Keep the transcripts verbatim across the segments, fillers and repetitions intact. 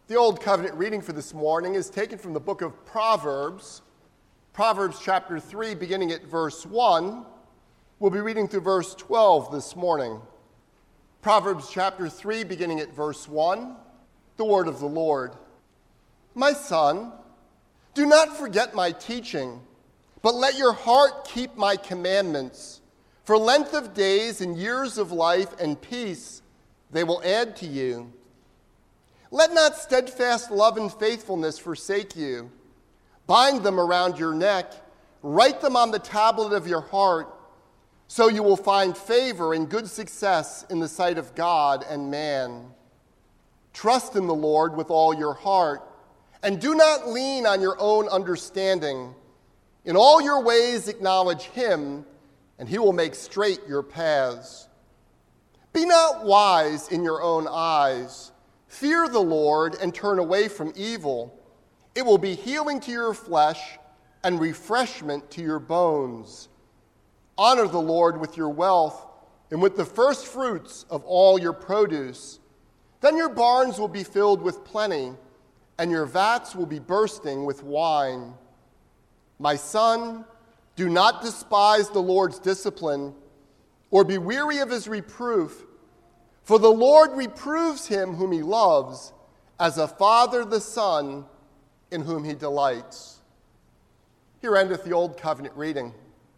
The Old Covenant reading for this morning is taken from the book of Proverbs, Proverbs chapter three, beginning at verse one. We'll be reading through verse twelve this morning. Proverbs chapter three, beginning at verse one, the word of the Lord. My son, do not forget my teaching, but let your heart keep my commandments. For length of days and years of life and peace they will add to you. Let not steadfast love and faithfulness forsake you. Bind them around your neck, write them on the tablet of your heart, so you will find favor and good success in the sight of God and man. Trust in the Lord with all your heart, and do not lean on your own understanding. In all your ways acknowledge him, and he will make straight your paths. Be not wise in your own eyes. Fear the Lord and turn away from evil. It will be healing to your flesh and refreshment to your bones. Honor the Lord with your wealth and with the first fruits of all your produce. Then your barns will be filled with plenty, and your vats will be bursting with wine. My son, do not despise the Lord's discipline or be weary of his reproof. For the Lord reproves him whom he loves, as a father the son in whom he delights. Here endeth the Old Covenant reading.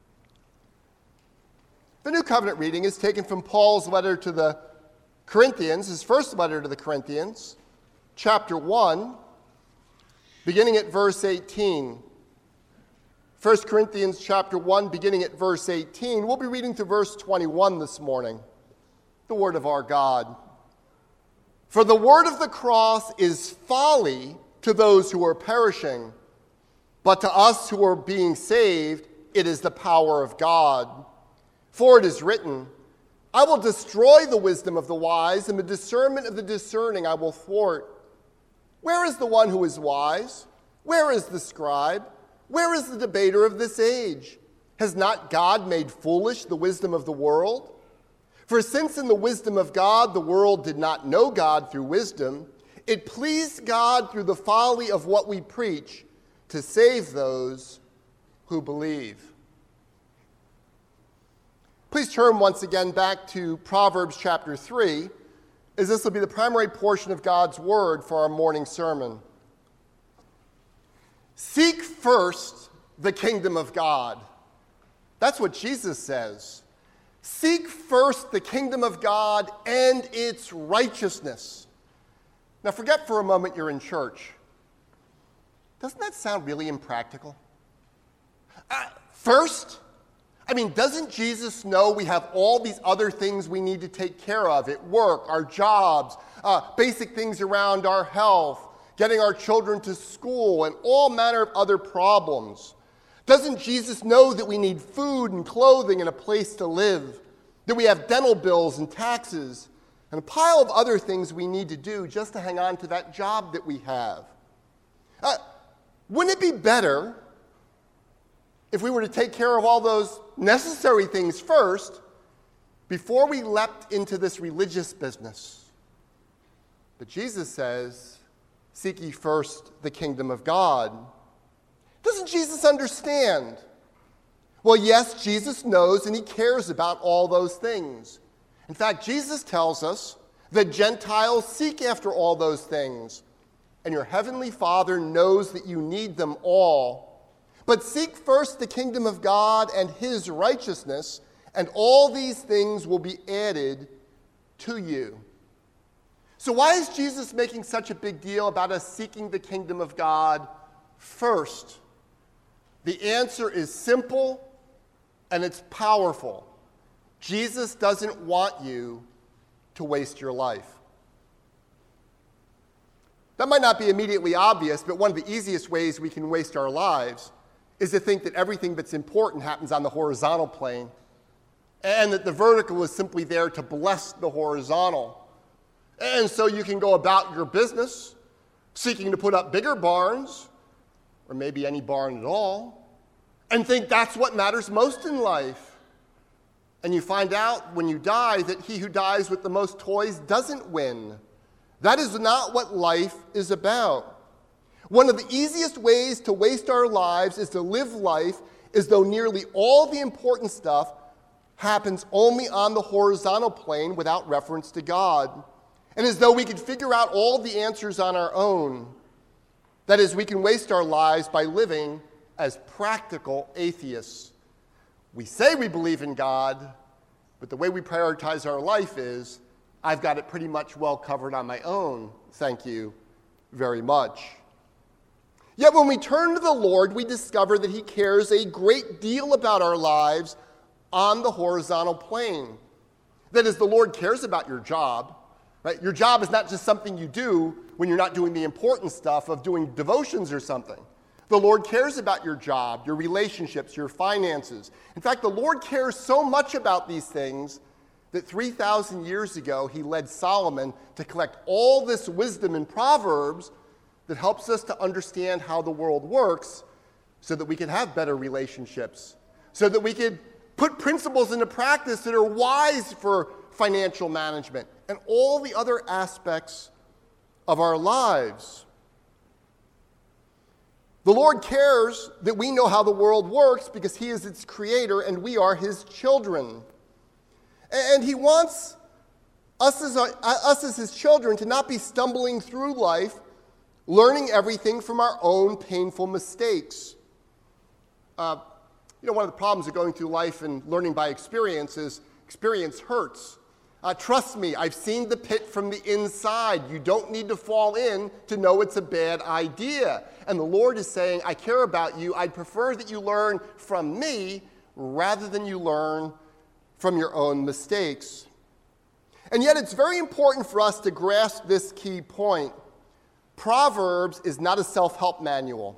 The New Covenant reading is taken from Paul's letter to the Corinthians, his first letter to the Corinthians, chapter one, beginning at verse eighteen. First Corinthians chapter one, beginning at verse eighteen. We'll be reading to verse twenty-one this morning. The word of our God. For the word of the cross is folly to those who are perishing, but to us who are being saved, it is the power of God. For it is written, I will destroy the wisdom of the wise, and the discernment of the discerning I will thwart. Where is the one who is wise? Where is the scribe? Where is the debater of this age? Has not God made foolish the wisdom of the world? For since in the wisdom of God the world did not know God through wisdom, it pleased God through the folly of what we preach to save those who believe. Please turn once again back to Proverbs chapter three, as this will be the primary portion of God's word for our morning sermon. Seek first the kingdom of God. That's what Jesus says. Seek first the kingdom of God and its righteousness. Now forget for a moment you're in church. Doesn't that sound really impractical? Uh, first, I mean, doesn't Jesus know we have all these other things we need to take care of at work, our jobs, uh, basic things around our health, getting our children to school, and all manner of other problems? Doesn't Jesus know that we need food and clothing and a place to live, that we have dental bills and taxes, and a pile of other things we need to do just to hang on to that job that we have? Uh, wouldn't it be better if we were to take care of all those necessary things first before we leapt into this religious business? But Jesus says, seek ye first the kingdom of God. Doesn't Jesus understand? Well, yes, Jesus knows and he cares about all those things. In fact, Jesus tells us that Gentiles seek after all those things, and your heavenly Father knows that you need them all. But seek first the kingdom of God and his righteousness, and all these things will be added to you. So why is Jesus making such a big deal about us seeking the kingdom of God first? The answer is simple and it's powerful. Jesus doesn't want you to waste your life. That might not be immediately obvious, but one of the easiest ways we can waste our lives is to think that everything that's important happens on the horizontal plane, and that the vertical is simply there to bless the horizontal. And so you can go about your business seeking to put up bigger barns, or maybe any barn at all, and think that's what matters most in life. And you find out when you die that he who dies with the most toys doesn't win. That is not what life is about. One of the easiest ways to waste our lives is to live life as though nearly all the important stuff happens only on the horizontal plane without reference to God, and as though we could figure out all the answers on our own. That is, we can waste our lives by living as practical atheists. We say we believe in God, but the way we prioritize our life is, I've got it pretty much well covered on my own. Thank you very much. Yet when we turn to the Lord, we discover that he cares a great deal about our lives on the horizontal plane. That is, the Lord cares about your job. Right? Your job is not just something you do when you're not doing the important stuff of doing devotions or something. The Lord cares about your job, your relationships, your finances. In fact, the Lord cares so much about these things that three thousand years ago, he led Solomon to collect all this wisdom in Proverbs that helps us to understand how the world works so that we can have better relationships, so that we could put principles into practice that are wise for financial management and all the other aspects of our lives. The Lord cares that we know how the world works because he is its creator and we are his children. And he wants us as, our, us as his children to not be stumbling through life, learning everything from our own painful mistakes. Uh, you know, one of the problems of going through life and learning by experience is experience hurts. Uh, trust me, I've seen the pit from the inside. You don't need to fall in to know it's a bad idea. And the Lord is saying, I care about you. I'd prefer that you learn from me rather than you learn from your own mistakes. And yet it's very important for us to grasp this key point. Proverbs is not a self-help manual.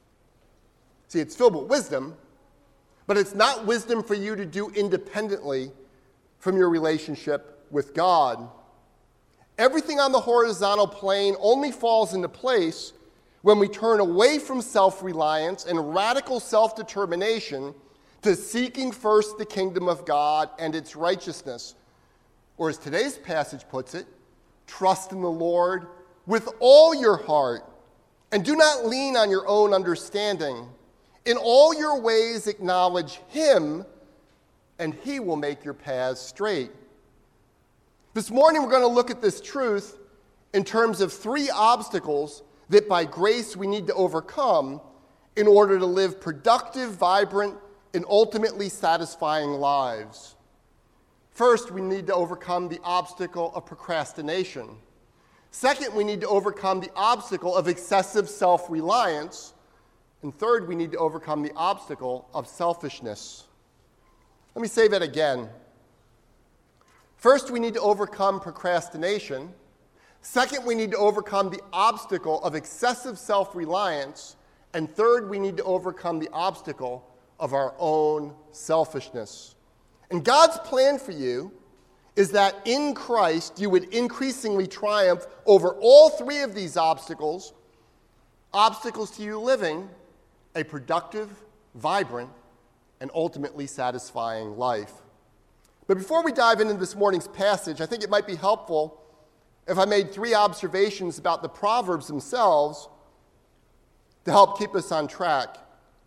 See, it's filled with wisdom, but it's not wisdom for you to do independently from your relationship with God. Everything on the horizontal plane only falls into place when we turn away from self-reliance and radical self-determination to seeking first the kingdom of God and its righteousness. Or as today's passage puts it, trust in the Lord with all your heart and do not lean on your own understanding. In all your ways acknowledge him, and he will make your paths straight. This morning we're going to look at this truth in terms of three obstacles that by grace we need to overcome in order to live productive, vibrant, and ultimately satisfying lives. First, we need to overcome the obstacle of procrastination. Second, we need to overcome the obstacle of excessive self-reliance. And third, we need to overcome the obstacle of selfishness. Let me say that again. First, we need to overcome procrastination. Second, we need to overcome the obstacle of excessive self-reliance. And third, we need to overcome the obstacle of our own selfishness. And God's plan for you is that in Christ you would increasingly triumph over all three of these obstacles, obstacles to you living a productive, vibrant, and ultimately satisfying life. But before we dive into this morning's passage, I think it might be helpful if I made three observations about the Proverbs themselves to help keep us on track.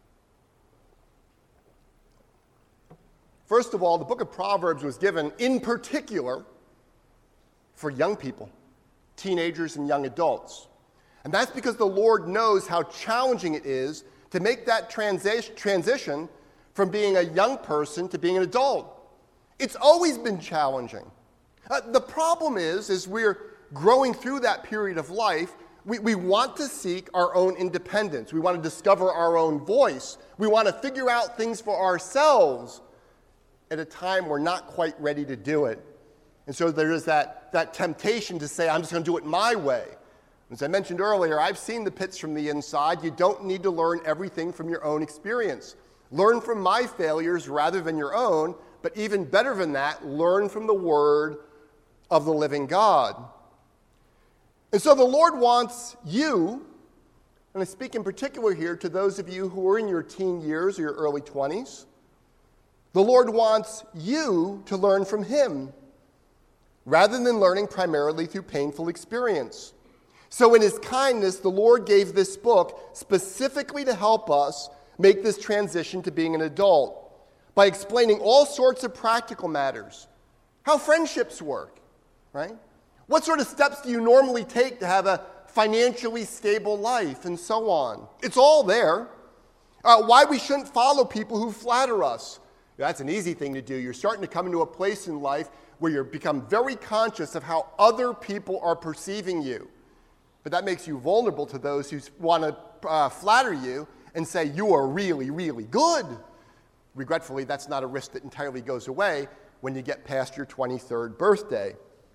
First of all, the book of Proverbs was given in particular for young people, teenagers and young adults. And that's because the Lord knows how challenging it is to make that transi- transition from being a young person to being an adult. It's always been challenging. Uh, the problem is, as we're growing through that period of life, we, we want to seek our own independence. We want to discover our own voice. We want to figure out things for ourselves at a time we're not quite ready to do it. And so there is that, that temptation to say, I'm just going to do it my way. As I mentioned earlier, I've seen the pits from the inside. You don't need to learn everything from your own experience. Learn from my failures rather than your own, but even better than that, learn from the word of the living God. And so the Lord wants you, and I speak in particular here to those of you who are in your teen years or your early twenties, the Lord wants you to learn from him. rather than learning primarily through painful experience. So in his kindness, the Lord gave this book specifically to help us make this transition to being an adult by explaining all sorts of practical matters. How friendships work, right? What sort of steps do you normally take to have a financially stable life, and so on. It's all there. Uh, why we shouldn't follow people who flatter us. That's an easy thing to do. You're starting to come into a place in life where you become very conscious of how other people are perceiving you. But that makes you vulnerable to those who want to uh, flatter you and say you are really, really good. Regretfully, that's not a risk that entirely goes away when you get past your twenty-third birthday.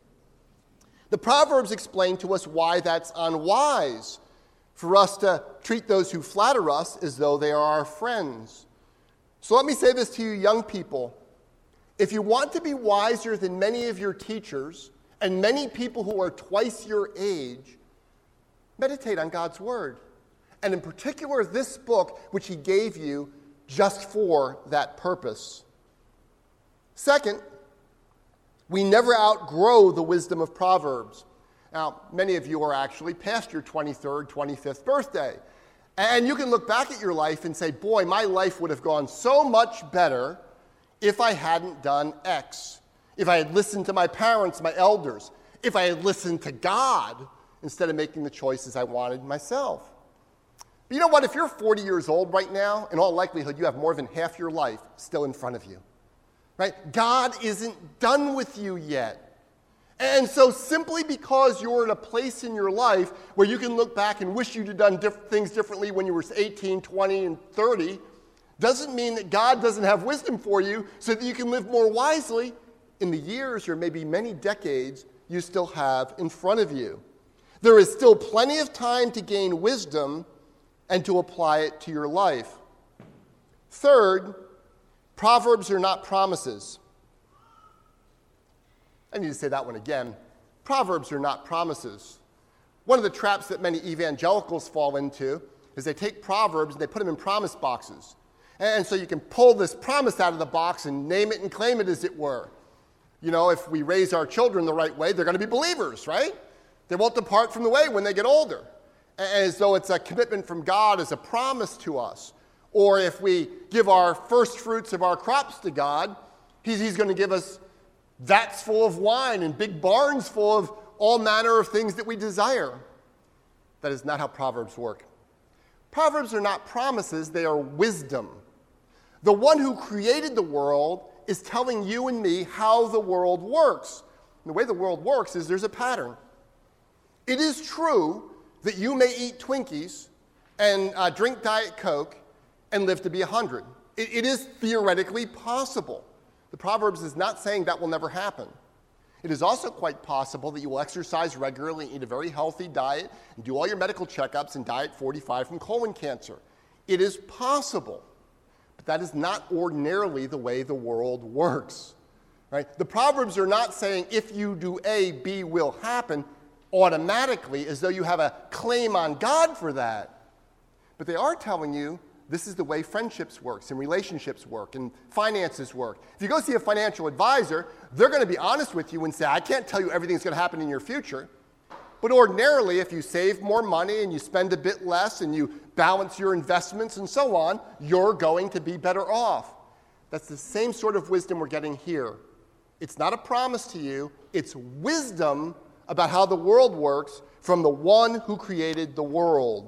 The Proverbs explain to us why that's unwise for us to treat those who flatter us as though they are our friends. So let me say this to you young people. If you want to be wiser than many of your teachers and many people who are twice your age, meditate on God's word. And in particular, this book, which he gave you just for that purpose. Second, we never outgrow the wisdom of Proverbs. Now, many of you are actually past your twenty-third, twenty-fifth birthday. And you can look back at your life and say, boy, my life would have gone so much better if I hadn't done X. If I had listened to my parents, my elders. If I had listened to God instead of making the choices I wanted myself. But you know what? If you're forty years old right now, in all likelihood, you have more than half your life still in front of you. Right? God isn't done with you yet. And so simply because you're in a place in your life where you can look back and wish you'd have done diff- things differently when you were eighteen, twenty, and thirty, doesn't mean that God doesn't have wisdom for you so that you can live more wisely in the years or maybe many decades you still have in front of you. There is still plenty of time to gain wisdom and to apply it to your life. Third, Proverbs are not promises. I need to say that one again. Proverbs are not promises. One of the traps that many evangelicals fall into is they take Proverbs and they put them in promise boxes. And so you can pull this promise out of the box and name it and claim it, as it were. You know, if we raise our children the right way, they're going to be believers, right? They won't depart from the way when they get older. As though it's a commitment from God as a promise to us. Or if we give our first fruits of our crops to God, he's, he's going to give us vats full of wine and big barns full of all manner of things that we desire. That is not how Proverbs work. Proverbs are not promises, they are wisdom. The one who created the world is telling you and me how the world works. And the way the world works is there's a pattern. It is true that you may eat Twinkies and uh, drink Diet Coke and live to be one hundred. It, it is theoretically possible. The Proverbs is not saying that will never happen. It is also quite possible that you will exercise regularly, eat a very healthy diet, and do all your medical checkups and die at forty-five from colon cancer. It is possible, but that is not ordinarily the way the world works. Right? The Proverbs are not saying if you do A, B will happen automatically, as though you have a claim on God for that. But they are telling you this is the way friendships works and relationships work and finances work. If you go see a financial advisor, they're going to be honest with you and say, I can't tell you everything's going to happen in your future. But ordinarily, if you save more money and you spend a bit less and you balance your investments and so on, you're going to be better off. That's the same sort of wisdom we're getting here. It's not a promise to you. It's wisdom about how the world works from the one who created the world.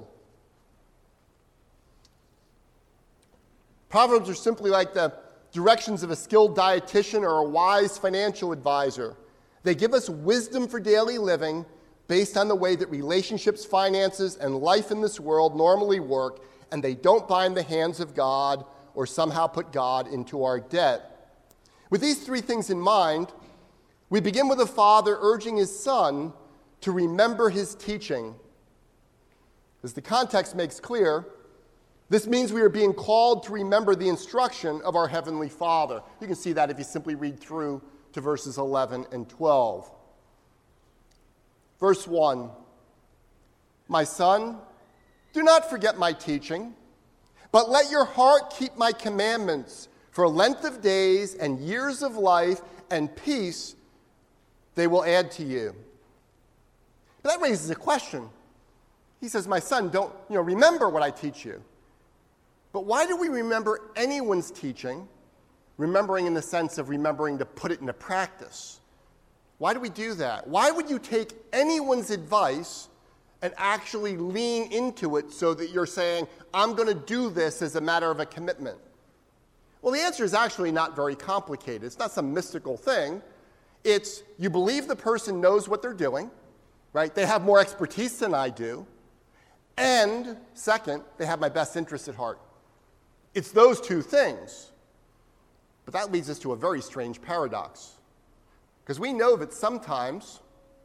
Proverbs are simply like the directions of a skilled dietitian or a wise financial advisor. They give us wisdom for daily living based on the way that relationships, finances, and life in this world normally work, and they don't bind the hands of God or somehow put God into our debt. With these three things in mind, we begin with a father urging his son to remember his teaching. As the context makes clear, this means we are being called to remember the instruction of our Heavenly Father. You can see that if you simply read through to verses eleven and twelve. Verse one, my son, do not forget my teaching, but let your heart keep my commandments for length of days and years of life and peace, they will add to you. But that raises a question. He says, my son, don't, you know, remember what I teach you. But why do we remember anyone's teaching, remembering in the sense of remembering to put it into practice? Why do we do that? Why would you take anyone's advice and actually lean into it so that you're saying, I'm going to do this as a matter of a commitment? Well, the answer is actually not very complicated. It's not some mystical thing. It's you believe the person knows what they're doing, right? They have more expertise than I do. And second, they have my best interest at heart. It's those two things. But that leads us to a very strange paradox. Because we know that sometimes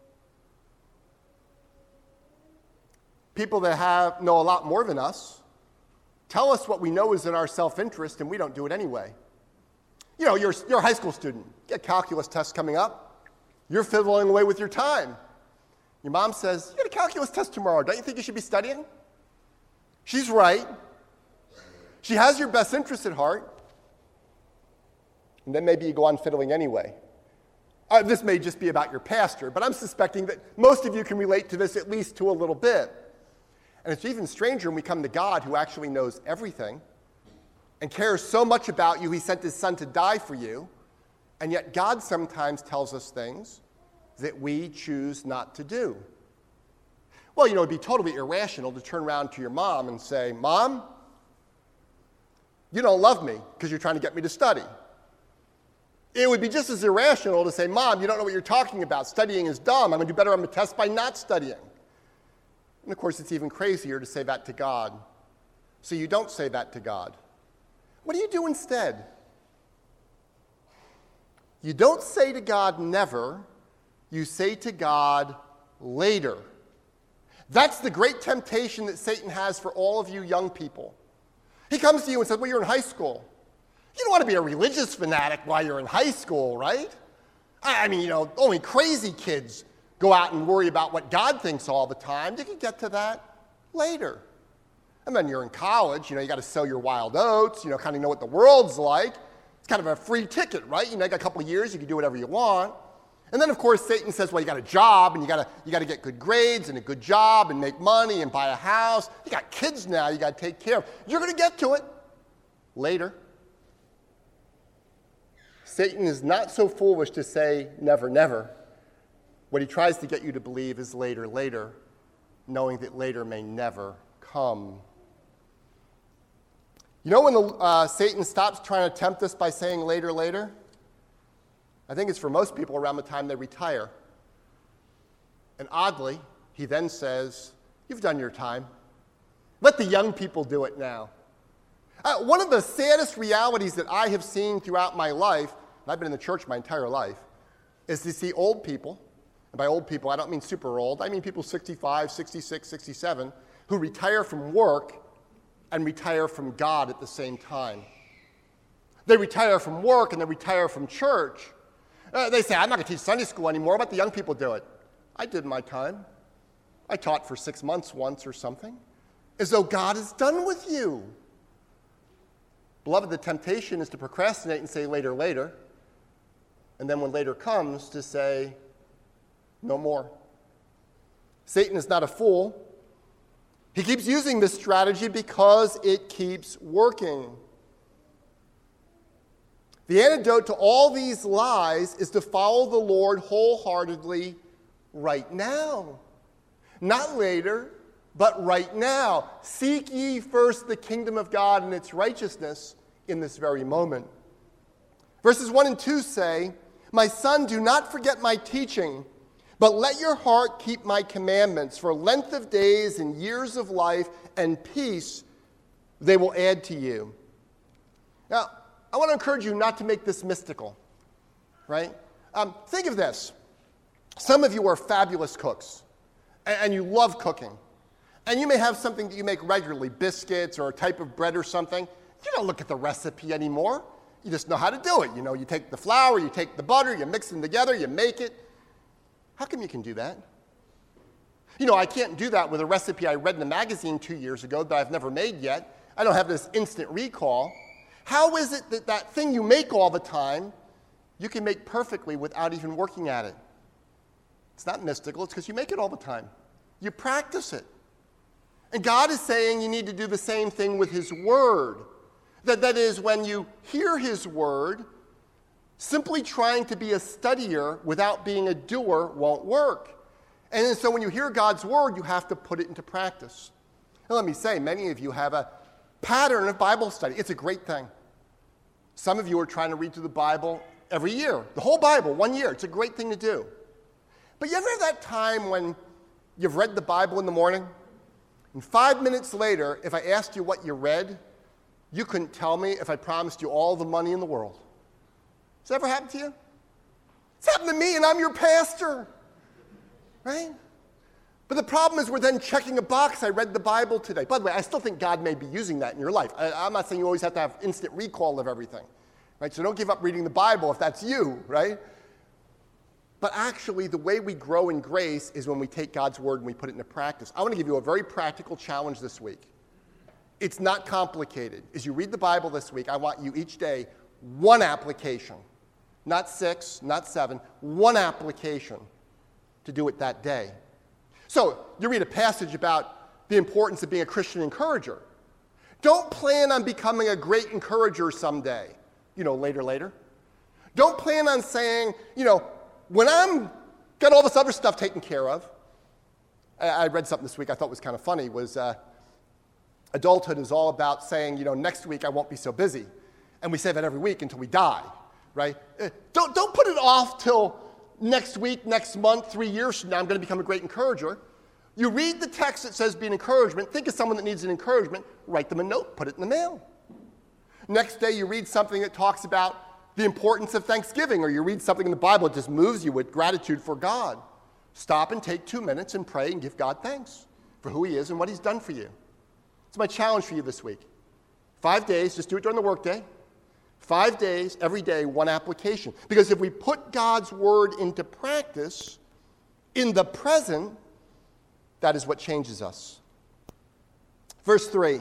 people that have know a lot more than us tell us what we know is in our self-interest, and we don't do it anyway. You know, you're, you're a high school student. You get calculus tests coming up. You're fiddling away with your time. Your mom says, you got a calculus test tomorrow. Don't you think you should be studying? She's right. She has your best interest at heart. And then maybe you go on fiddling anyway. Uh, this may just be about your pastor, but I'm suspecting that most of you can relate to this at least to a little bit. And it's even stranger when we come to God, who actually knows everything and cares so much about you, he sent his son to die for you. And yet God sometimes tells us things that we choose not to do. Well, you know, it'd be totally irrational to turn around to your mom and say, Mom, you don't love me because you're trying to get me to study. It would be just as irrational to say, Mom, you don't know what you're talking about. Studying is dumb. I'm going to do better on the test by not studying. And of course, it's even crazier to say that to God. So you don't say that to God. What do you do instead? You don't say to God never. You say to God later. That's the great temptation that Satan has for all of you young people. He comes to you and says, well, you're in high school. You don't want to be a religious fanatic while you're in high school, right? I mean, you know, only crazy kids go out and worry about what God thinks all the time. You can get to that later. And then you're in college, you know, you got to sow your wild oats, you know, kind of know what the world's like. It's kind of a free ticket, right? You know, you got a couple of years, you can do whatever you want. And then, of course, Satan says, well, you got a job, and you got to you got to get good grades and a good job and make money and buy a house. You got kids now you got to take care of. You're going to get to it later. Satan is not so foolish to say never, never. What he tries to get you to believe is later, later, knowing that later may never come. You know when the, uh, Satan stops trying to tempt us by saying later, later? I think it's for most people around the time they retire. And oddly, he then says, you've done your time. Let the young people do it now. Uh, one of the saddest realities that I have seen throughout my life, and I've been in the church my entire life, is to see old people, and by old people I don't mean super old, I mean people sixty-five, sixty-six, sixty-seven, who retire from work and retire from God at the same time. They retire from work and they retire from church. Uh, they say, I'm not going to teach Sunday school anymore. Let the young people do it. I did my time. I taught for six months once or something. As though God is done with you. Beloved, the temptation is to procrastinate and say later, later. And then when later comes, to say no more. Satan is not a fool. He keeps using this strategy because it keeps working. The antidote to all these lies is to follow the Lord wholeheartedly right now. Not later, but right now. Seek ye first the kingdom of God and its righteousness in this very moment. Verses one and two say, my son, do not forget my teaching, but let your heart keep my commandments. For length of days and years of life and peace they will add to you. Now, I want to encourage you not to make this mystical, right? Um, think of this. Some of you are fabulous cooks, and, and you love cooking. And you may have something that you make regularly, biscuits or a type of bread or something. You don't look at the recipe anymore. You just know how to do it. You know, you take the flour, you take the butter, you mix them together, you make it. How come you can do that? You know, I can't do that with a recipe I read in a magazine two years ago that I've never made yet. I don't have this instant recall. How is it that that thing you make all the time, you can make perfectly without even working at it? It's not mystical. It's because you make it all the time. You practice it. And God is saying you need to do the same thing with his word. That, that is, when you hear his word, simply trying to be a studier without being a doer won't work. And so when you hear God's word, you have to put it into practice. And let me say, many of you have a pattern of Bible study. It's a great thing. Some of you are trying to read through the Bible every year, the whole Bible, one year. It's a great thing to do. But you ever have that time when you've read the Bible in the morning, and five minutes later, if I asked you what you read, you couldn't tell me if I promised you all the money in the world? Has that ever happened to you? It's happened to me, and I'm your pastor. Right? But the problem is we're then checking a box. I read the Bible today. By the way, I still think God may be using that in your life. I, I'm not saying you always have to have instant recall of everything. Right? So don't give up reading the Bible if that's you, right? But actually, the way we grow in grace is when we take God's word and we put it into practice. I want to give you a very practical challenge this week. It's not complicated. As you read the Bible this week, I want you each day, one application. Not six, not seven, one application to do it that day. So you read a passage about the importance of being a Christian encourager. Don't plan on becoming a great encourager someday, you know, later, later. Don't plan on saying, you know, when I'm got all this other stuff taken care of. I, I read something this week I thought was kind of funny, was uh, adulthood is all about saying, you know, next week I won't be so busy. And we say that every week until we die, right? Uh, don't, don't put it off till next week, next month, three years from now, I'm going to become a great encourager. You read the text that says be an encouragement. Think of someone that needs an encouragement. Write them a note. Put it in the mail. Next day, you read something that talks about the importance of Thanksgiving, or you read something in the Bible that just moves you with gratitude for God. Stop and take two minutes and pray and give God thanks for who he is and what he's done for you. It's my challenge for you this week. Five days, just do it during the workday. Five days, every day, one application. Because if we put God's word into practice in the present, that is what changes us. Verse three.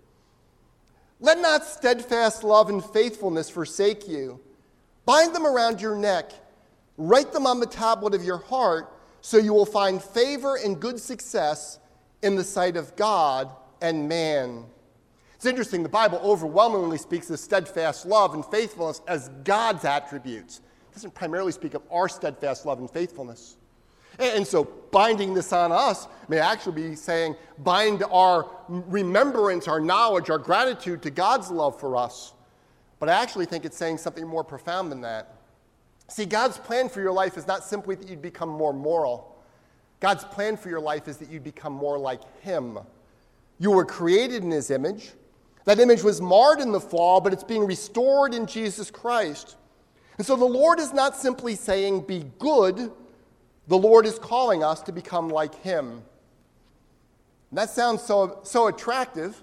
Let not steadfast love and faithfulness forsake you. Bind them around your neck. Write them on the tablet of your heart, so you will find favor and good success in the sight of God and man. It's interesting, the Bible overwhelmingly speaks of steadfast love and faithfulness as God's attributes. It doesn't primarily speak of our steadfast love and faithfulness. And so binding this on us may actually be saying bind our remembrance, our knowledge, our gratitude to God's love for us. But I actually think it's saying something more profound than that. See, God's plan for your life is not simply that you'd become more moral. God's plan for your life is that you'd become more like him. You were created in his image. That image was marred in the fall, but it's being restored in Jesus Christ. And so the Lord is not simply saying, be good. The Lord is calling us to become like him. And that sounds so, so attractive.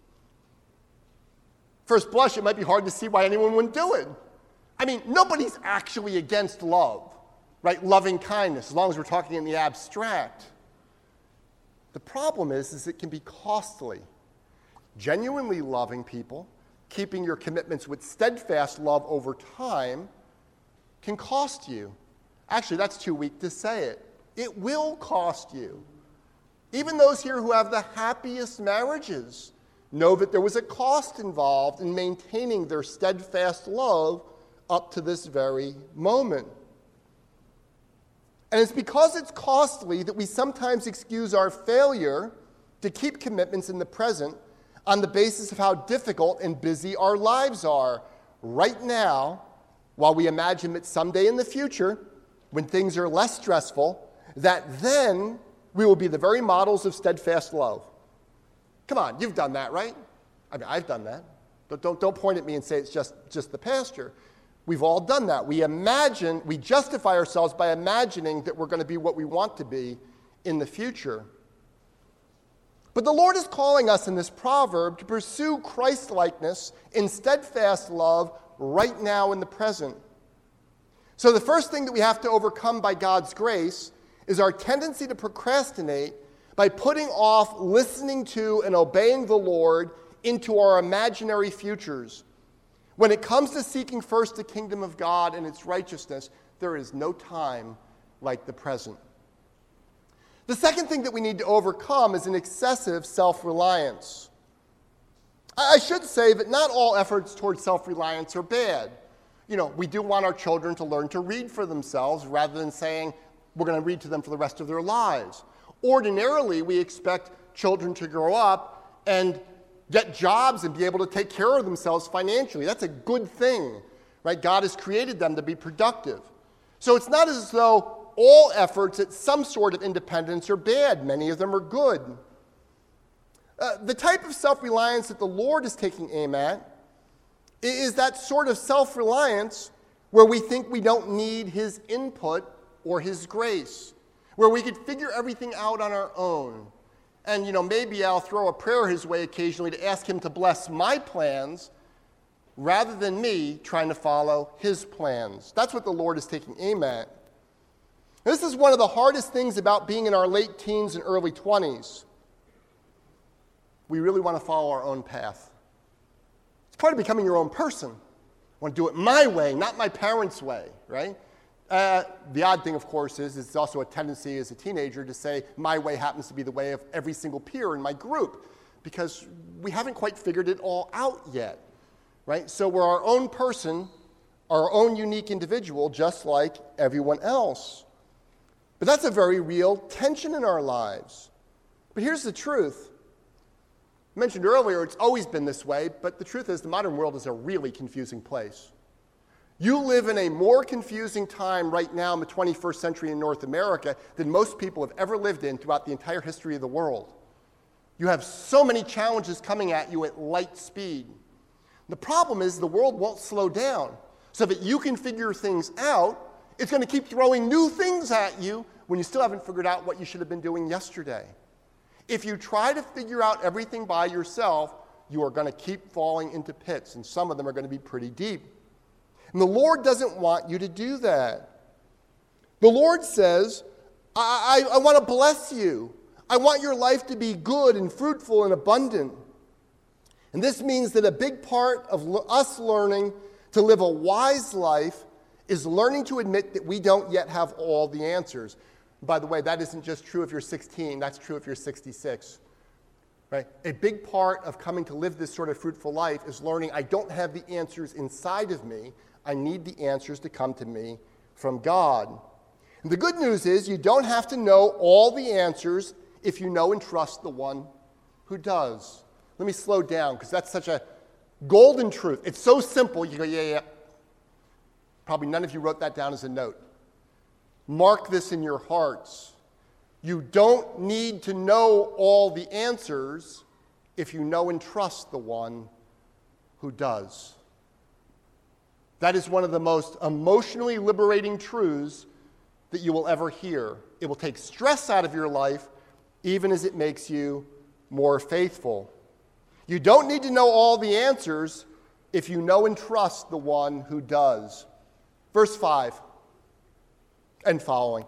First blush, it might be hard to see why anyone wouldn't do it. I mean, nobody's actually against love, right? Loving kindness, as long as we're talking in the abstract. The problem is, is it can be costly. Genuinely loving people, keeping your commitments with steadfast love over time, can cost you. Actually, that's too weak to say it. It will cost you. Even those here who have the happiest marriages know that there was a cost involved in maintaining their steadfast love up to this very moment. And it's because it's costly that we sometimes excuse our failure to keep commitments in the present on the basis of how difficult and busy our lives are right now, while we imagine that someday in the future, when things are less stressful, that then we will be the very models of steadfast love. Come on, you've done that, right? I mean, I've done that. Don't, don't, don't point at me and say it's just, just the pastor. We've all done that. We imagine, we justify ourselves by imagining that we're going to be what we want to be in the future. But the Lord is calling us in this proverb to pursue Christ-likeness in steadfast love right now in the present. So the first thing that we have to overcome by God's grace is our tendency to procrastinate by putting off listening to and obeying the Lord into our imaginary futures. When it comes to seeking first the kingdom of God and its righteousness, there is no time like the present. The second thing that we need to overcome is an excessive self-reliance. I should say that not all efforts towards self-reliance are bad. You know, we do want our children to learn to read for themselves rather than saying we're going to read to them for the rest of their lives. Ordinarily, we expect children to grow up and get jobs and be able to take care of themselves financially. That's a good thing, right? God has created them to be productive. So it's not as though all efforts at some sort of independence are bad. Many of them are good. Uh, the type of self-reliance that the Lord is taking aim at is that sort of self-reliance where we think we don't need his input or his grace, where we could figure everything out on our own. And, you know, maybe I'll throw a prayer his way occasionally to ask him to bless my plans rather than me trying to follow his plans. That's what the Lord is taking aim at. This is one of the hardest things about being in our late teens and early twenties. We really want to follow our own path. It's part of becoming your own person. I want to do it my way, not my parents' way, right? Uh, the odd thing, of course, is it's also a tendency as a teenager to say, my way happens to be the way of every single peer in my group, because we haven't quite figured it all out yet, right? So we're our own person, our own unique individual, just like everyone else. But that's a very real tension in our lives. But here's the truth. I mentioned earlier, it's always been this way, but the truth is the modern world is a really confusing place. You live in a more confusing time right now in the twenty-first century in North America than most people have ever lived in throughout the entire history of the world. You have so many challenges coming at you at light speed. The problem is the world won't slow down. So that you can figure things out, it's going to keep throwing new things at you when you still haven't figured out what you should have been doing yesterday. If you try to figure out everything by yourself, you are going to keep falling into pits, and some of them are going to be pretty deep. And the Lord doesn't want you to do that. The Lord says, I, I, I want to bless you. I want your life to be good and fruitful and abundant. And this means that a big part of l- us learning to live a wise life is learning to admit that we don't yet have all the answers. By the way, that isn't just true if you're sixteen, that's true if you're sixty-six. Right? A big part of coming to live this sort of fruitful life is learning I don't have the answers inside of me. I need the answers to come to me from God. And the good news is you don't have to know all the answers if you know and trust the one who does. Let me slow down because that's such a golden truth. It's so simple, you go, yeah, yeah. Probably none of you wrote that down as a note. Mark this in your hearts. You don't need to know all the answers if you know and trust the one who does. That is one of the most emotionally liberating truths that you will ever hear. It will take stress out of your life, even as it makes you more faithful. You don't need to know all the answers if you know and trust the one who does. Verse five. And following.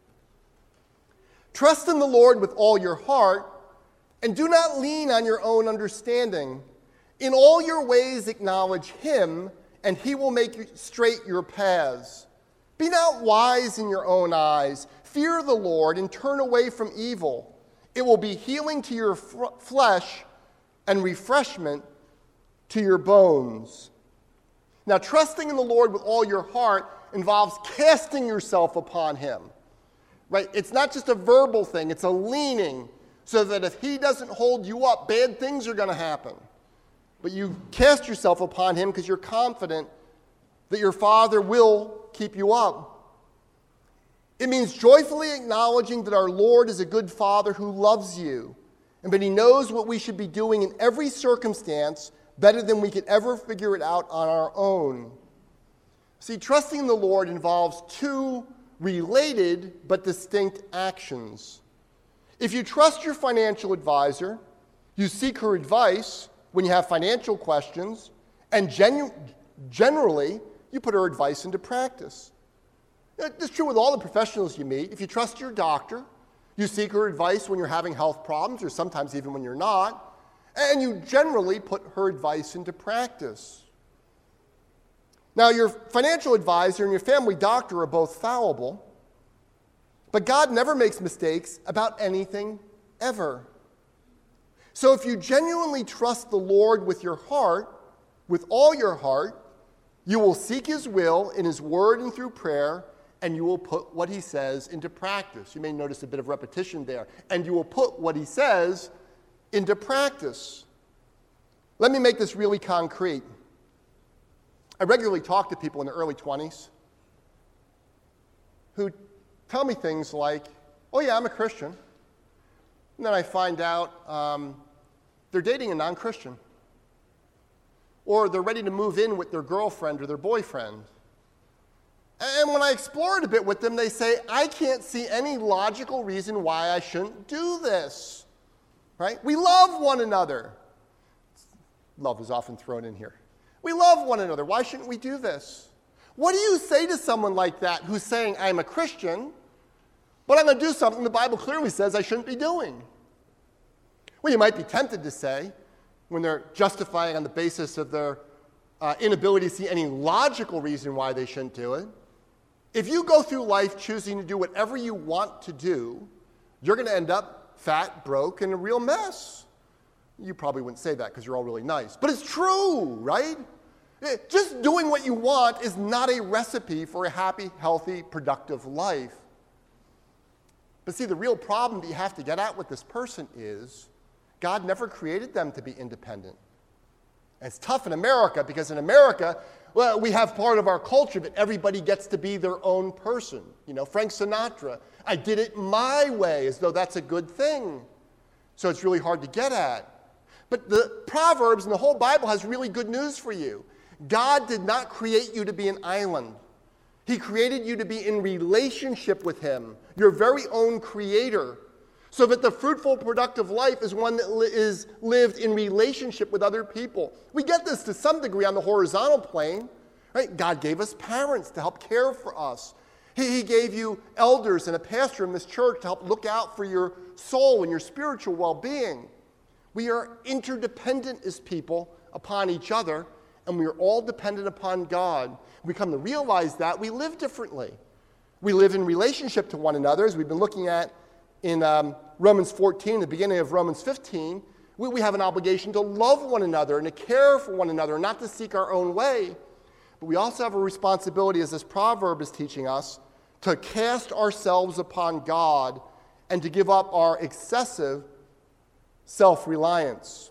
Trust in the Lord with all your heart, and do not lean on your own understanding. In all your ways acknowledge him, and he will make straight your paths. Be not wise in your own eyes. Fear the Lord and turn away from evil. It will be healing to your f- flesh and refreshment to your bones. Now, trusting in the Lord with all your heart involves casting yourself upon him, right? It's not just a verbal thing, it's a leaning, so that if he doesn't hold you up, bad things are going to happen. But you cast yourself upon him because you're confident that your Father will keep you up. It means joyfully acknowledging that our Lord is a good Father who loves you, and that he knows what we should be doing in every circumstance better than we could ever figure it out on our own. See, trusting in the Lord involves two related but distinct actions. If you trust your financial advisor, you seek her advice when you have financial questions, and genu- generally, you put her advice into practice. It's true with all the professionals you meet. If you trust your doctor, you seek her advice when you're having health problems, or sometimes even when you're not, and you generally put her advice into practice. Now, your financial advisor and your family doctor are both fallible. But God never makes mistakes about anything, ever. So if you genuinely trust the Lord with your heart, with all your heart, you will seek his will in his word and through prayer, and you will put what he says into practice. You may notice a bit of repetition there. And you will put what he says into practice. Let me make this really concrete. I regularly talk to people in their early twenties who tell me things like, oh yeah, I'm a Christian. And then I find out um, they're dating a non-Christian. Or they're ready to move in with their girlfriend or their boyfriend. And when I explore it a bit with them, they say, I can't see any logical reason why I shouldn't do this. Right? We love one another. Love is often thrown in here. We love one another. Why shouldn't we do this? What do you say to someone like that who's saying, I'm a Christian, but I'm going to do something the Bible clearly says I shouldn't be doing? Well, you might be tempted to say, when they're justifying on the basis of their uh, inability to see any logical reason why they shouldn't do it, if you go through life choosing to do whatever you want to do, you're going to end up fat, broke, and a real mess. You probably wouldn't say that because you're all really nice. But it's true, right? Just doing what you want is not a recipe for a happy, healthy, productive life. But see, the real problem that you have to get at with this person is God never created them to be independent. And it's tough in America because in America, well, we have part of our culture that everybody gets to be their own person. You know, Frank Sinatra, I did it my way, as though that's a good thing. So it's really hard to get at. But the Proverbs and the whole Bible has really good news for you. God did not create you to be an island. He created you to be in relationship with him, your very own creator, so that the fruitful, productive life is one that li- is lived in relationship with other people. We get this to some degree on the horizontal plane, right? God gave us parents to help care for us. He, he gave you elders and a pastor in this church to help look out for your soul and your spiritual well-being. We are interdependent as people upon each other, and we are all dependent upon God. We come to realize that we live differently. We live in relationship to one another, as we've been looking at in um, Romans fourteen, the beginning of Romans fifteen. We, we have an obligation to love one another and to care for one another, not to seek our own way. But we also have a responsibility, as this proverb is teaching us, to cast ourselves upon God and to give up our excessive self-reliance.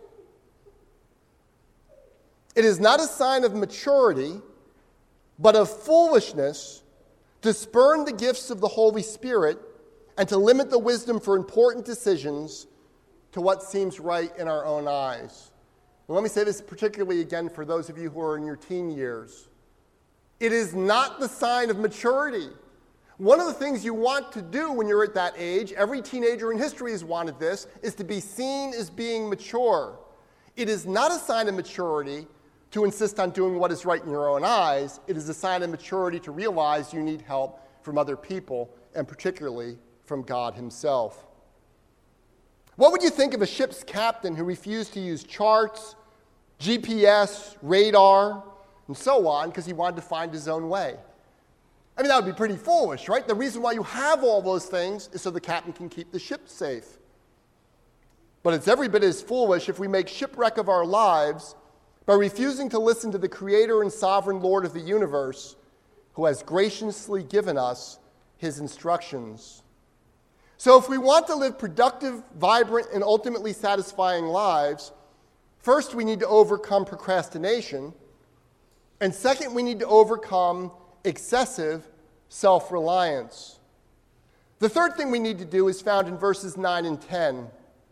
It is not a sign of maturity, but of foolishness to spurn the gifts of the Holy Spirit and to limit the wisdom for important decisions to what seems right in our own eyes. And let me say this particularly again for those of you who are in your teen years. It is not the sign of maturity. One of the things you want to do when you're at that age, every teenager in history has wanted this, is to be seen as being mature. It is not a sign of maturity to insist on doing what is right in your own eyes. It is a sign of maturity to realize you need help from other people, and particularly from God himself. What would you think of a ship's captain who refused to use charts, G P S, radar, and so on because he wanted to find his own way? I mean, that would be pretty foolish, right? The reason why you have all those things is so the captain can keep the ship safe. But it's every bit as foolish if we make shipwreck of our lives by refusing to listen to the Creator and Sovereign Lord of the universe, who has graciously given us his instructions. So if we want to live productive, vibrant, and ultimately satisfying lives, first we need to overcome procrastination, and second we need to overcome excessive self-reliance. The third thing we need to do is found in verses nine and ten.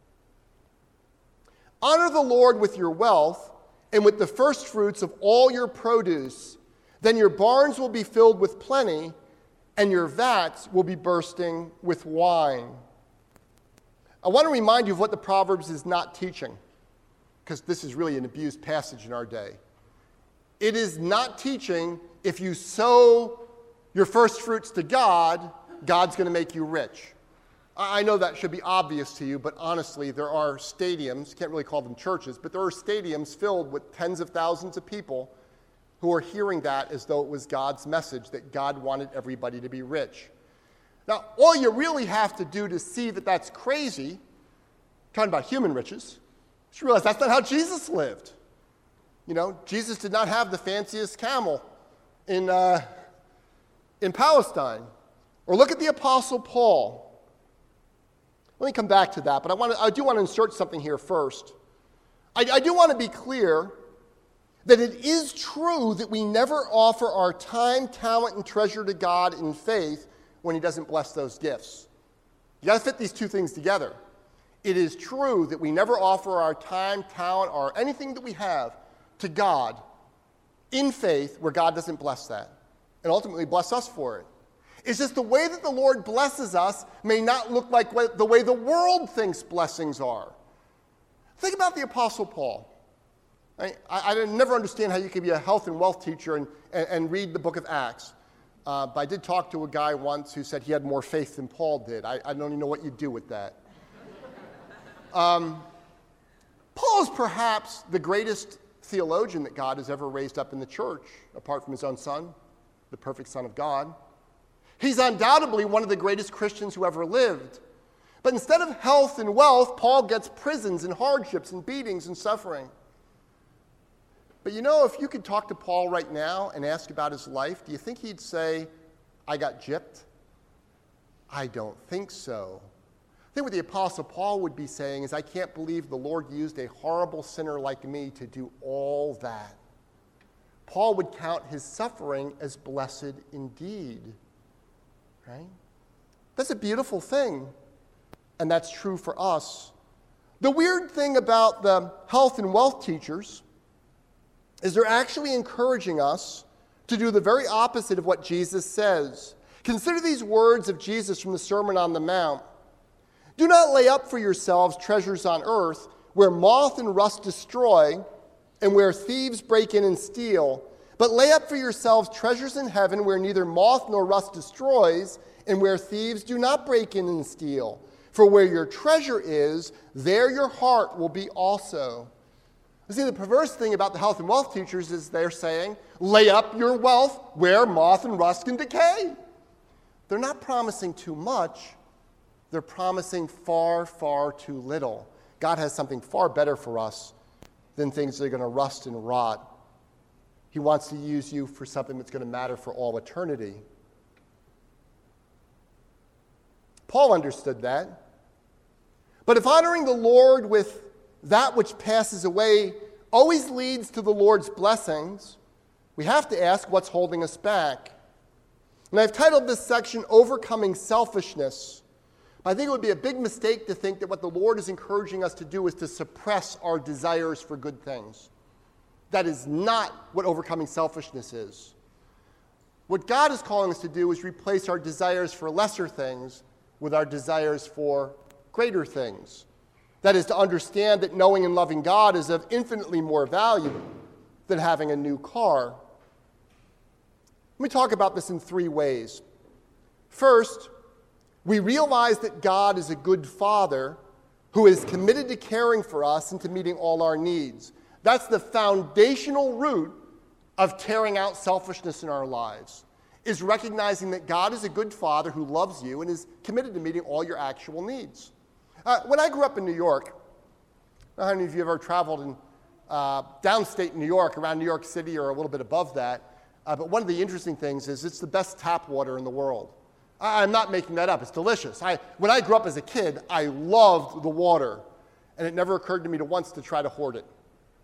Honor the Lord with your wealth and with the first fruits of all your produce. Then your barns will be filled with plenty, and your vats will be bursting with wine. I want to remind you of what the Proverbs is not teaching, because this is really an abused passage in our day. It is not teaching if you sow your first fruits to God, God's going to make you rich. I know that should be obvious to you, but honestly, there are stadiums, can't really call them churches, but there are stadiums filled with tens of thousands of people who are hearing that as though it was God's message, that God wanted everybody to be rich. Now, all you really have to do to see that that's crazy, talking about human riches, is you realize that's not how Jesus lived. You know, Jesus did not have the fanciest camel in, uh, in Palestine. Or look at the Apostle Paul. Let me come back to that, but I, want to, I do want to insert something here first. I, I do want to be clear that it is true that we never offer our time, talent, and treasure to God in faith when he doesn't bless those gifts. You got to fit these two things together. It is true that we never offer our time, talent, or anything that we have to God in faith where God doesn't bless that and ultimately bless us for it. It's just the way that the Lord blesses us may not look like what, the way the world thinks blessings are. Think about the Apostle Paul. I, I, I never understand how you can be a health and wealth teacher and, and, and read the book of Acts. Uh, but I did talk to a guy once who said he had more faith than Paul did. I, I don't even know what you do with that. um, Paul is perhaps the greatest theologian that God has ever raised up in the church, apart from his own son, the perfect Son of God. He's undoubtedly one of the greatest Christians who ever lived. But instead of health and wealth, Paul gets prisons and hardships and beatings and suffering. But you know, if you could talk to Paul right now and ask about his life, do you think he'd say, I got gypped? I don't think so. I think what the Apostle Paul would be saying is, I can't believe the Lord used a horrible sinner like me to do all that. Paul would count his suffering as blessed indeed. Right? That's a beautiful thing, and that's true for us. The weird thing about the health and wealth teachers is they're actually encouraging us to do the very opposite of what Jesus says. Consider these words of Jesus from the Sermon on the Mount. Do not lay up for yourselves treasures on earth where moth and rust destroy and where thieves break in and steal, but lay up for yourselves treasures in heaven where neither moth nor rust destroys and where thieves do not break in and steal. For where your treasure is, there your heart will be also. You see, the perverse thing about the health and wealth teachers is they're saying, lay up your wealth where moth and rust can decay. They're not promising too much. They're promising far, far too little. God has something far better for us than things that are going to rust and rot. He wants to use you for something that's going to matter for all eternity. Paul understood that. But if honoring the Lord with that which passes away always leads to the Lord's blessings, we have to ask what's holding us back. And I've titled this section, Overcoming Selfishness. I think it would be a big mistake to think that what the Lord is encouraging us to do is to suppress our desires for good things. That is not what overcoming selfishness is. What God is calling us to do is replace our desires for lesser things with our desires for greater things. That is to understand that knowing and loving God is of infinitely more value than having a new car. Let me talk about this in three ways. First, we realize that God is a good Father who is committed to caring for us and to meeting all our needs. That's the foundational root of tearing out selfishness in our lives, is recognizing that God is a good Father who loves you and is committed to meeting all your actual needs. Uh, when I grew up in New York, I don't know how many of you have ever traveled in uh, downstate New York, around New York City or a little bit above that, uh, but one of the interesting things is it's the best tap water in the world. I, I'm not making that up. It's delicious. I, when I grew up as a kid, I loved the water, and it never occurred to me to once to try to hoard it.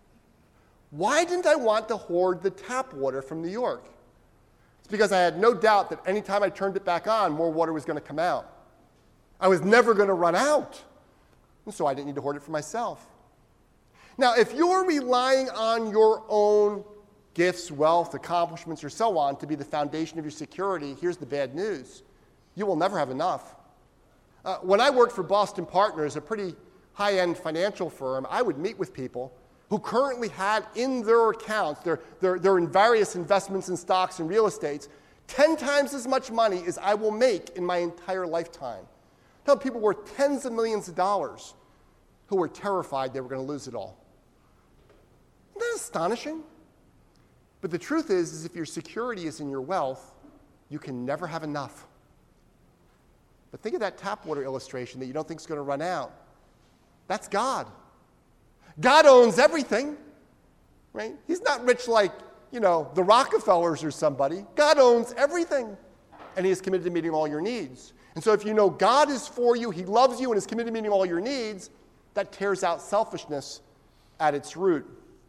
Why didn't I want to hoard the tap water from New York? It's because I had no doubt that any time I turned it back on, more water was going to come out. I was never going to run out, and so I didn't need to hoard it for myself. Now, if you're relying on your own gifts, wealth, accomplishments, or so on to be the foundation of your security, here's the bad news. You will never have enough. Uh, when I worked for Boston Partners, a pretty high-end financial firm, I would meet with people who currently had in their accounts, they're, they're, they're in various investments in stocks and real estates, ten times as much money as I will make in my entire lifetime. Now, people worth tens of millions of dollars who were terrified they were going to lose it all. Isn't that astonishing? But the truth is, is if your security is in your wealth, you can never have enough. But think of that tap water illustration that you don't think is going to run out. That's God. God owns everything, right? He's not rich like, you know, the Rockefellers or somebody. God owns everything, and he is committed to meeting all your needs. And so if you know God is for you, he loves you, and is committed to meeting all your needs, that tears out selfishness at its root.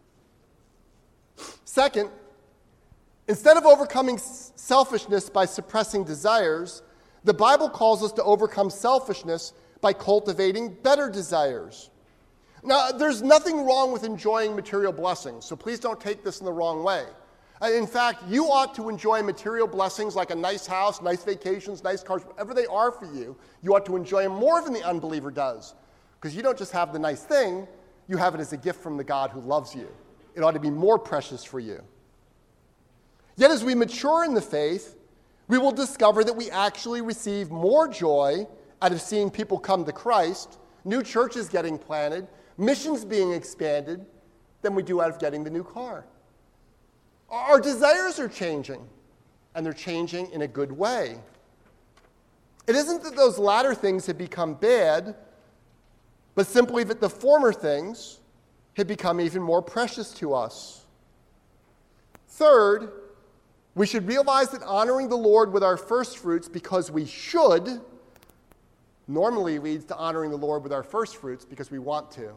Second, instead of overcoming selfishness by suppressing desires, the Bible calls us to overcome selfishness by cultivating better desires. Now, there's nothing wrong with enjoying material blessings, so please don't take this in the wrong way. In fact, you ought to enjoy material blessings like a nice house, nice vacations, nice cars, whatever they are for you. You ought to enjoy them more than the unbeliever does, because you don't just have the nice thing, you have it as a gift from the God who loves you. It ought to be more precious for you. Yet as we mature in the faith, we will discover that we actually receive more joy out of seeing people come to Christ, new churches getting planted, missions being expanded, than we do out of getting the new car. Our desires are changing, and they're changing in a good way. It isn't that those latter things have become bad, but simply that the former things have become even more precious to us. Third, we should realize that honoring the Lord with our first fruits because we should normally leads to honoring the Lord with our first fruits because we want to.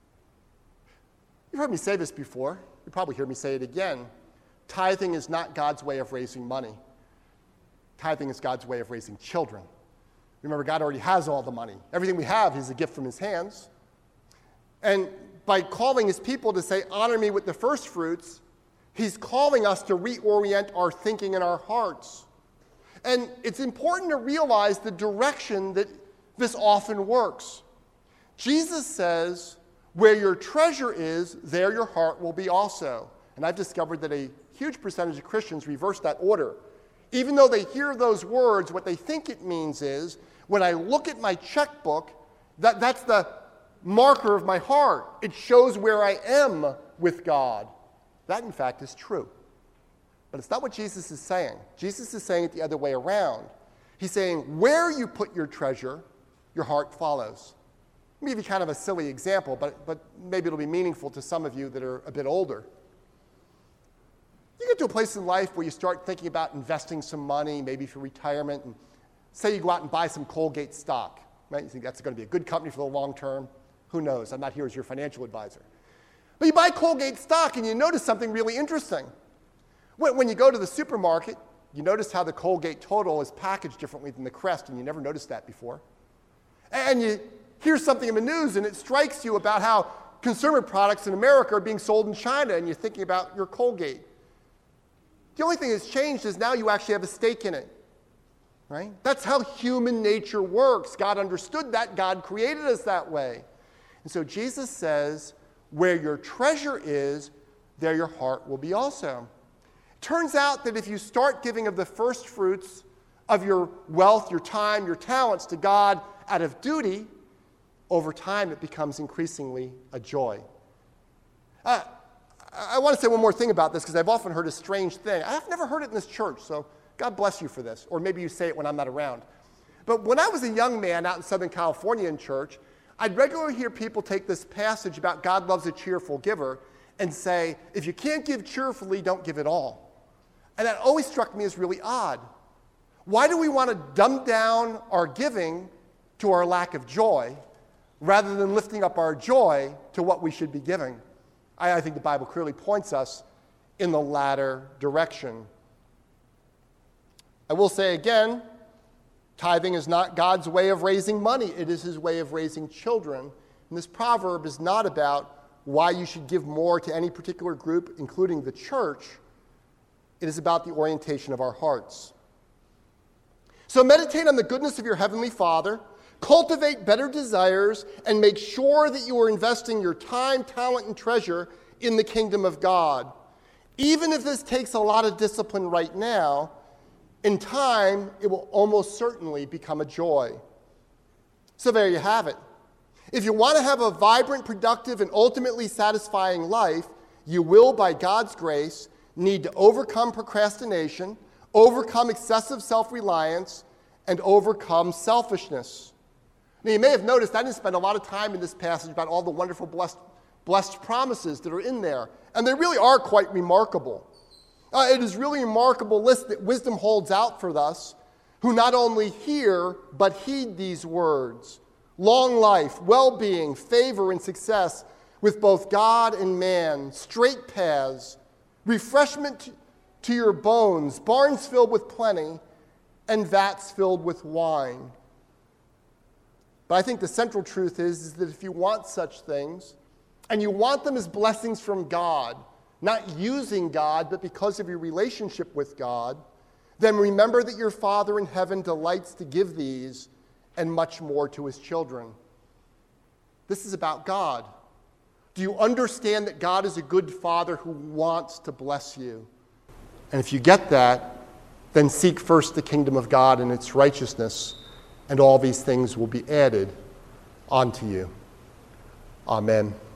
You've heard me say this before. You probably hear me say it again. Tithing is not God's way of raising money. Tithing is God's way of raising children. Remember, God already has all the money. Everything we have is a gift from his hands. And by calling his people to say, honor me with the first fruits, he's calling us to reorient our thinking and our hearts. And it's important to realize the direction that this often works. Jesus says, where your treasure is, there your heart will be also. And I've discovered that a huge percentage of Christians reverse that order. Even though they hear those words, what they think it means is, when I look at my checkbook, that, that's the marker of my heart. It shows where I am with God. That, in fact, is true. But it's not what Jesus is saying. Jesus is saying it the other way around. He's saying, where you put your treasure, your heart follows. Maybe kind of a silly example, but, but maybe it'll be meaningful to some of you that are a bit older. You get to a place in life where you start thinking about investing some money, maybe for retirement, and say you go out and buy some Colgate stock, right? You think that's going to be a good company for the long term. Who knows? I'm not here as your financial advisor. But you buy Colgate stock and you notice something really interesting. When, when you go to the supermarket, you notice how the Colgate Total is packaged differently than the Crest, and you never noticed that before. And you hear something in the news and it strikes you about how consumer products in America are being sold in China, and you're thinking about your Colgate. The only thing that's changed is now you actually have a stake in it, right? That's how human nature works. God understood that. God created us that way. And so Jesus says, where your treasure is, there your heart will be also. Turns out that if you start giving of the first fruits of your wealth, your time, your talents to God out of duty, over time it becomes increasingly a joy. Uh, I want to say one more thing about this because I've often heard a strange thing. I've never heard it in this church, so God bless you for this. Or maybe you say it when I'm not around. But when I was a young man out in Southern California in church, I'd regularly hear people take this passage about God loves a cheerful giver and say, if you can't give cheerfully, don't give at all. And that always struck me as really odd. Why do we want to dumb down our giving to our lack of joy rather than lifting up our joy to what we should be giving? I, I think the Bible clearly points us in the latter direction. I will say again, tithing is not God's way of raising money. It is his way of raising children. And this proverb is not about why you should give more to any particular group, including the church. It is about the orientation of our hearts. So meditate on the goodness of your heavenly Father, cultivate better desires, and make sure that you are investing your time, talent, and treasure in the kingdom of God. Even if this takes a lot of discipline right now, in time, it will almost certainly become a joy. So there you have it. If you want to have a vibrant, productive, and ultimately satisfying life, you will, by God's grace, need to overcome procrastination, overcome excessive self-reliance, and overcome selfishness. Now, you may have noticed I didn't spend a lot of time in this passage about all the wonderful blessed, blessed promises that are in there, and they really are quite remarkable. Uh, it is really a remarkable list that wisdom holds out for us, who not only hear, but heed these words. Long life, well-being, favor, and success with both God and man, straight paths, refreshment to your bones, barns filled with plenty, and vats filled with wine. But I think the central truth is, is that if you want such things, and you want them as blessings from God, not using God, but because of your relationship with God, then remember that your Father in heaven delights to give these and much more to his children. This is about God. Do you understand that God is a good Father who wants to bless you? And if you get that, then seek first the kingdom of God and its righteousness, and all these things will be added onto you. Amen.